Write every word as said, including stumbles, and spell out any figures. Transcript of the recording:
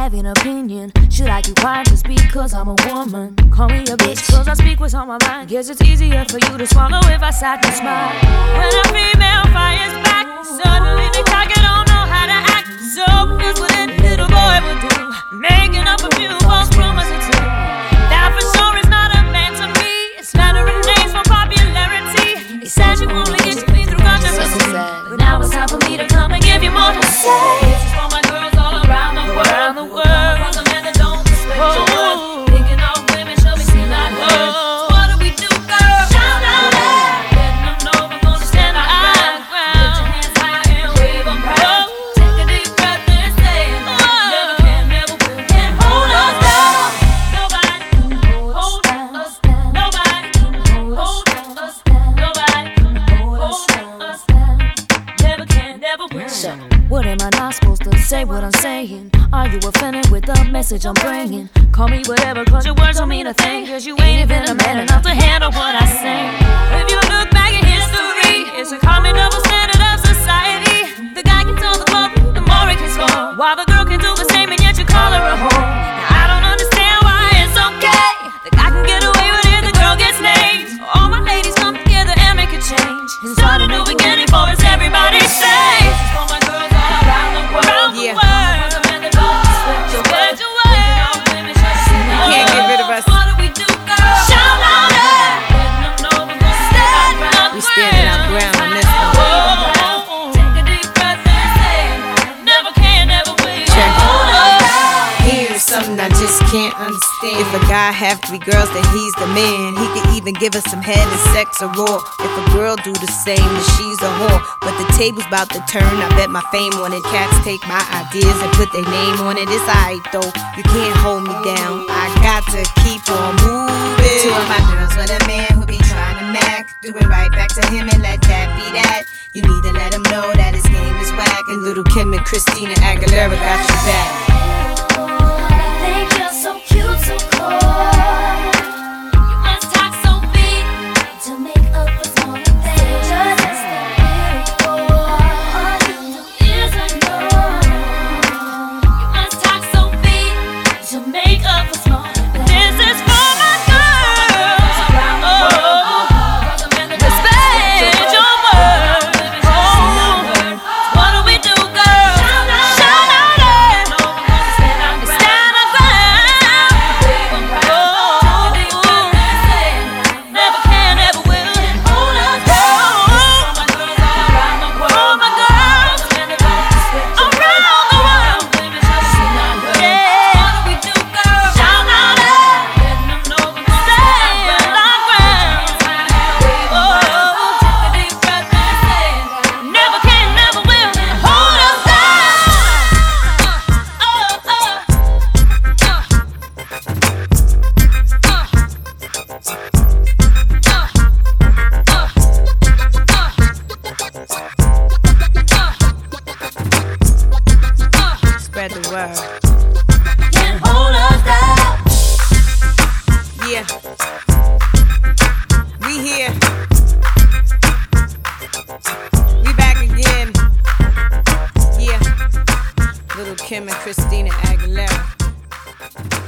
have an opinion. Should I keep quiet just because I'm a woman? Call me a bitch cause I speak what's on my mind. Guess it's easier for you to swallow if I sat and smile. When a female fires back, suddenly they target don't know how to act. So here's what any little boy would do, making up a few false promises or two. That for sure is not a man to me. It's flattering names for popularity. He says you only get to me through controversy, but now it's time for me to come and give you more to say. This is for my girls all around the world, around the world. For the men that don't respect oh. your worth, thinking all women should be seen like her. So what do we do, girl? Shout out loud, letting them know we're gonna stand our ground. Lift your hands high and wave them proud. Take a deep breath and say, never can, never will, can hold us down. Nobody can hold us down. Nobody can hold us down. Nobody can hold us down. Never can, never will. So, what am I not supposed to say what I'm saying? Are you offended with the message I'm bringing? Call me whatever cause your words don't mean a thing. Cause you ain't even a man enough to handle what I say. If you look back at history, it's a common double standard of society. The guy can tell the club, the more he can score, while the girl can do the same and yet you call her a whore. Now, I don't understand why it's okay. The guy can get away with it, the girl gets named. All my ladies come together and make a change. And start a new beginning for us, everybody say. This is for my girls all around the world. Around the Yeah. world. For the men that don't respect your worth, thinking all women should be seen like Can't her. get rid of us. What do we do, girl? Shout out loud, letting them know we're gonna stand our ground. We standing our ground on this one. Take a deep breath and say, never can, never will. Check. Hold us down. Here's something I just can't understand. If a guy have three girls, then he's the man. He could even give us some head and sex or raw. If a girl do the same, then she's a whore. But the table's about to turn, I bet my fame on it. Cats take my ideas and put their name on it. It's alright though, you can't hold me down. I got to keep on moving. Two of my girls with a man who be trying to mac. Do it right back to him and let that be that. You need to let him know that his game is whack. And little Kim and Christina Aguilera got your back. I think you're so cute, so cold. You must talk so big to make up for small things. Just as the miracle. All you do is ignore. You must talk so big to make up for small things. This is for my girls around the world. Respect your word. Oh, what do we do, girl? Shout out it. Stand our ground. Oh, never can, never will. Hold us down. Oh, my girls around the world. Yeah. What do we do, girl? Shout out it. Stand our ground. Oh, take a deep breath and say, never can, never will. Hold us down. Oh, oh, Spread the word. can't hold us down. Yeah. We here. We back again. Yeah. Little Kim and Christina Aguilera.